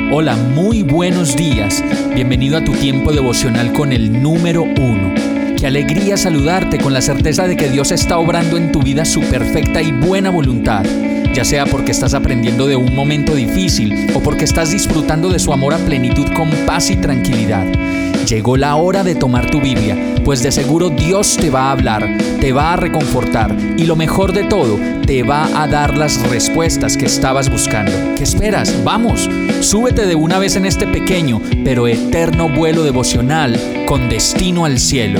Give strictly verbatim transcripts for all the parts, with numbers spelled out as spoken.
Hola, muy buenos días. Bienvenido a tu tiempo devocional con el número uno. Qué alegría saludarte con la certeza de que Dios está obrando en tu vida su perfecta y buena voluntad, ya sea porque estás aprendiendo de un momento difícil o porque estás disfrutando de su amor a plenitud con paz y tranquilidad. Llegó la hora de tomar tu Biblia, pues de seguro Dios te va a hablar, te va a reconfortar y lo mejor de todo, te va a dar las respuestas que estabas buscando. ¿Qué esperas? ¡Vamos! Súbete de una vez en este pequeño pero eterno vuelo devocional con destino al cielo.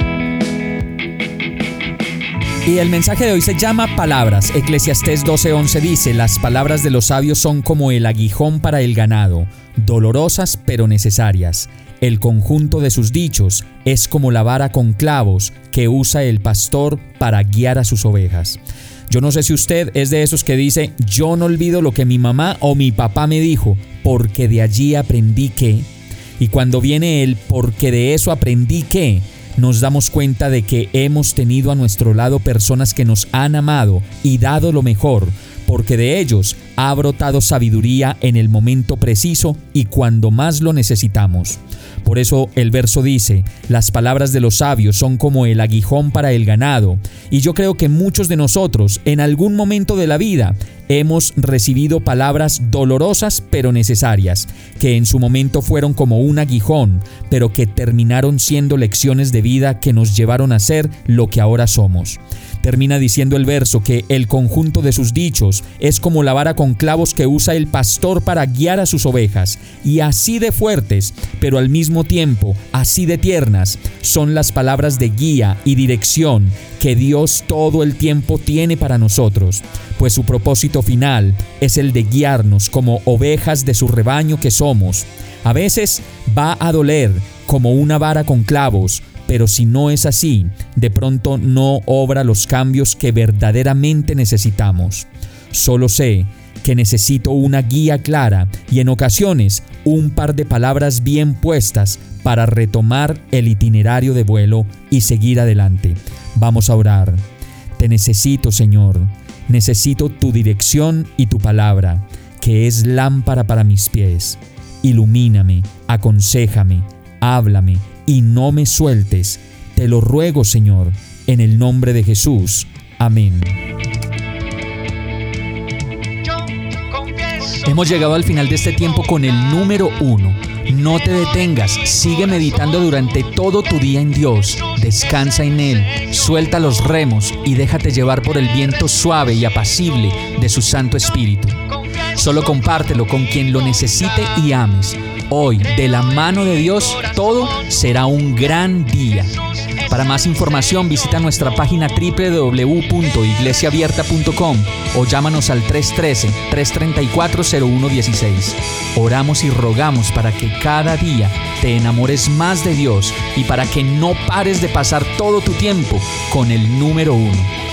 Y el mensaje de hoy se llama Palabras. Eclesiastés doce once dice: las palabras de los sabios son como el aguijón para el ganado, dolorosas pero necesarias. El conjunto de sus dichos es como la vara con clavos que usa el pastor para guiar a sus ovejas. Yo no sé si usted es de esos que dice: yo no olvido lo que mi mamá o mi papá me dijo, porque de allí aprendí que. Y cuando viene el porque de eso aprendí que, nos damos cuenta de que hemos tenido a nuestro lado personas que nos han amado y dado lo mejor, porque de ellos ha brotado sabiduría en el momento preciso y cuando más lo necesitamos. Por eso el verso dice: las palabras de los sabios son como el aguijón para el ganado. Y yo creo que muchos de nosotros en algún momento de la vida hemos recibido palabras dolorosas pero necesarias, que en su momento fueron como un aguijón, pero que terminaron siendo lecciones de vida que nos llevaron a ser lo que ahora somos. Termina diciendo el verso que el conjunto de sus dichos es como la vara con clavos que usa el pastor para guiar a sus ovejas, y así de fuertes, pero al mismo tiempo así de tiernas, son las palabras de guía y dirección que Dios todo el tiempo tiene para nosotros, pues su propósito final es el de guiarnos como ovejas de su rebaño que somos. A veces va a doler como una vara con clavos, pero si no es así, de pronto no obra los cambios que verdaderamente necesitamos. Solo sé que necesito una guía clara y en ocasiones un par de palabras bien puestas para retomar el itinerario de vuelo y seguir adelante. Vamos a orar. Te necesito, Señor. Necesito tu dirección y tu palabra, que es lámpara para mis pies. Ilumíname, aconséjame, háblame y no me sueltes. Te lo ruego, Señor, en el nombre de Jesús. Amén. Hemos llegado al final de este tiempo con el número uno. No te detengas, sigue meditando durante todo tu día en Dios. Descansa en Él, suelta los remos y déjate llevar por el viento suave y apacible de su Santo Espíritu. Solo compártelo con quien lo necesite y ames. Hoy, de la mano de Dios, todo será un gran día. Para más información, visita nuestra página doble u doble u doble u punto iglesia abierta punto com o llámanos al tres uno tres, tres tres cuatro, cero uno uno seis. Oramos y rogamos para que cada día te enamores más de Dios y para que no pares de pasar todo tu tiempo con el número uno.